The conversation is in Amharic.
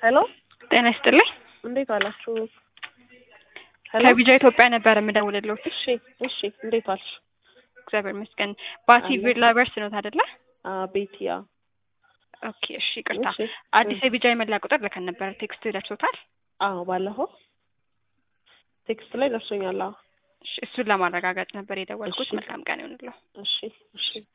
ሄሎ ጤና ይስጥልኝ። እንዴት አላችሁ? ሄሎ ከቢጃ ኢትዮጵያ ነበር የምደውልልዎት። እሺ እንዴት ዋልሽ? እግዚአብሔር ይመስገን። ባቲ አለ። ቪላቨርስ ነው አይደለ? ቤቲያ ኦኬ እሺ፣ ይቅርታ። እሺ አዲስ የቢጃ የመላ ቁጥር ልከን ነበር። ቴክስት ደርሶታል? ባለፈው ቴክስት ላይ ደርሶኛል። እሺ፣ እሱን ለማረጋገጥ ነበር የደወልኩት። እሺ። መልካም ቀን ይሁንልዎ። እሺ